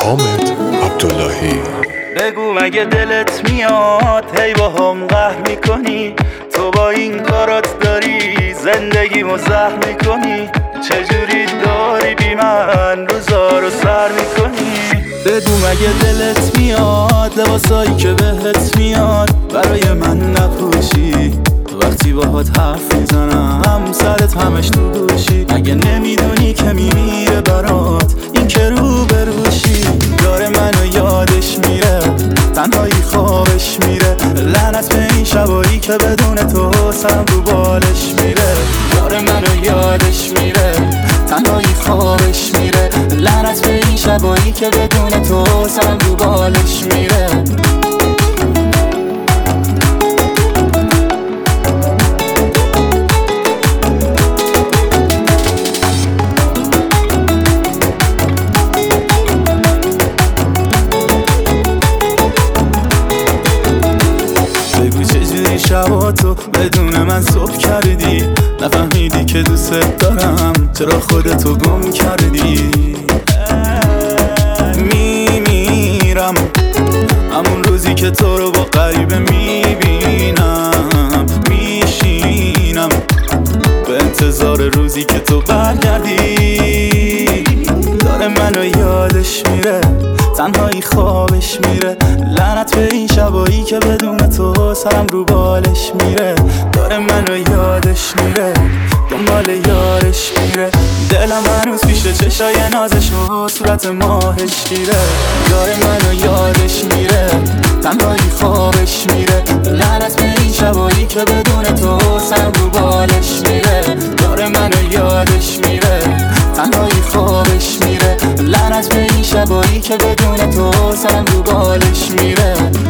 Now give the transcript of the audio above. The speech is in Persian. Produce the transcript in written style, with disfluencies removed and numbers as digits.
حامد عبداللهی. بگو مگه دلت میاد هی با هم قهر میکنی؟ تو با این کارات داری زندگیمو زهر میکنی. چجوری داری بی من روزا رو سر میکنی؟ بگو مگه دلت میاد لباسایی که بهت میاد برای من نپوشی؟ وقتی باهات حرف میزنم سرت همش تو گوشی. مگه نمیدونی که میمیره برات این که رو بروشی؟ داره منو یادش میره تنهایی خوابش میره. لعنت به این شبایی که بدون تو سرم رو بالش میره. داره منو یادش میره تنهایی خوابش میره. لعنت به این شبایی که بدون تو سرم رو بالش میره. شباتو بدون من صبح کردی، نفهمیدی که دوست دارم، چرا خودتو گم کردی؟ میمیرم همون روزی که تو رو با غریبه میبینم. میشینم به انتظار روزی که تو برگردی. داره منو یادش میره تنهایی خوابش میره. لعنت به این شبایی که بدون تو سرم رو بالش میره. داره منو یادش میره دنبال یارش میره. دلم هنوز پیش چشای نازش و صورت ماهش گیره. داره منو یادش میره تنهایی خوابش میره. لعنت به این شبایی که بدون تو سرم رو بالش میره. داره منو یادش میره تنهایی خوابش میره. لعنت به این شبایی که بدون تو سرم رو بالش میره.